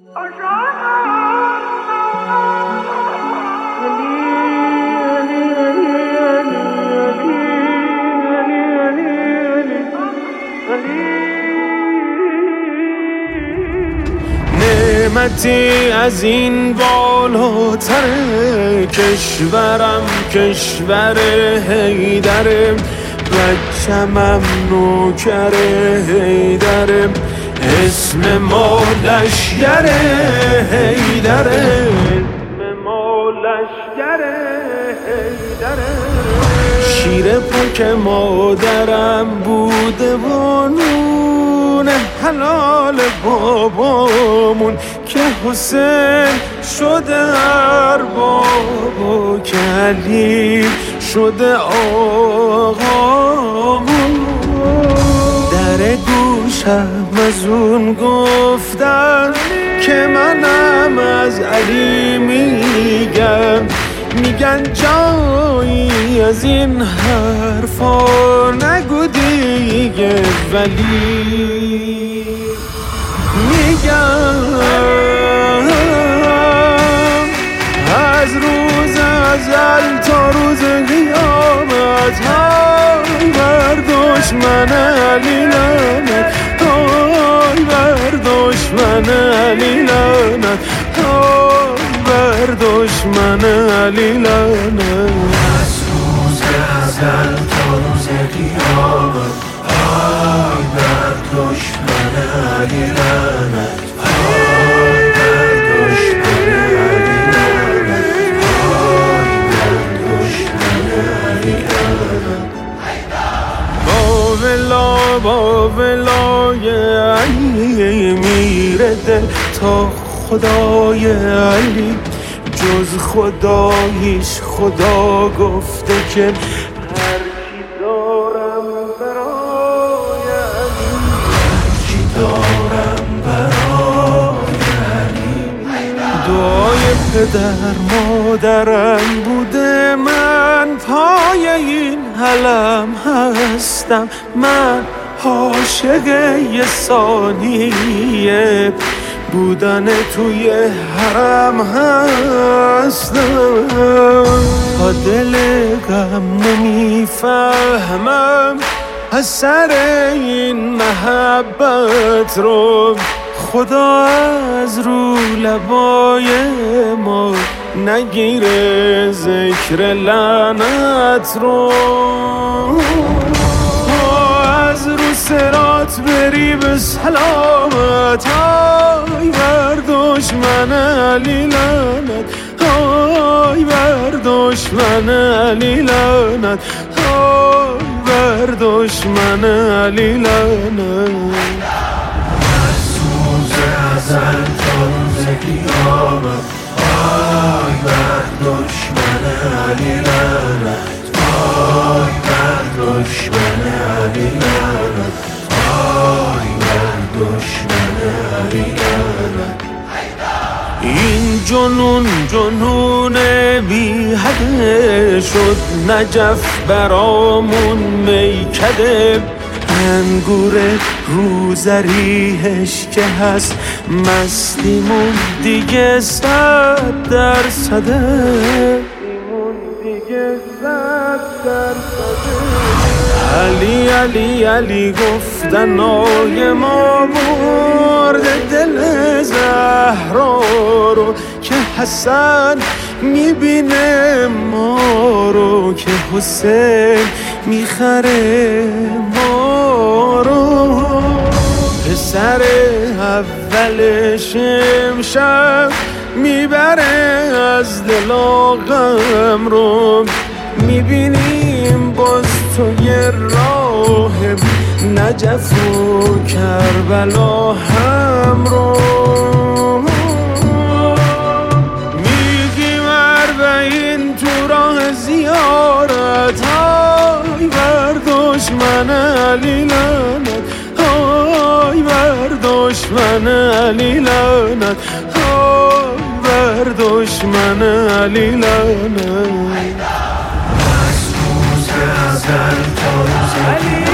نعمتی از این بالاتره، کشورم کشور حیدره، بچمم نوکر حیدره، اسم ما لشگر حیدره، اسم ما لشگر حیدره. شیر پاک مادرم بوده و نون حلال بابامون که حسین شده ارباب و که علی شده آقامون. در گوشم از اون گفتن که منم از علی میگم، میگن جایی از این حرفا نگو دیگه، ولی میگم از روز ازل تا روز قیامت های بر دشمن علی لعنت، های بر دشمن علی لعنت، های بر دشمن علی لعنت. از روز ازل تا روز قیامت های بر دشمن علی لعنت، های بر دشمن علی لعنت، های بر دشمن علی لعنت. با ولای علی میره دل تا خدای علی، جز خداییش خدا گفته که هر چی دارم برای علی، هر چی دارم برای علی. دعای پدر مادرم بوده، من پای این حلم هستم، من عاشق یه ثانیه بودن توی حرم هستم. تا دل غم نمیفهمم اثر این محبت رو، خدا از رو لبای ما نگیره ذکر لعنت رو. از رو صراط بری به سلامت، های بر دشمن علی لعنت، های بر دشمن علی لعنت، های بر دشمن علی لعنت. از روز ازل تا روز قیامت های بر دشمن علی لعنت، های بر دشمن علی لعنت، های بر دشمن علی لعنت. این جنون بی حده شد، نجف برامون میکده، انگور روزریش که هست مستیمون دیگه 100%. علی علی علی گفتن آی ما مرده دل زهرا رو، که حسن میبینه ما رو، که حسین میخره ما رو. پسر اولش امشب میبره از دل غم رو، میبینیم باز توی راه نجف و کربلا هم رو. میگیم 40 تو راه زیارت، های بر دشمن علی لعنت، های بر دشمن علی لعنت، های بر دشمن علی لعنت. از روز ازل تا روز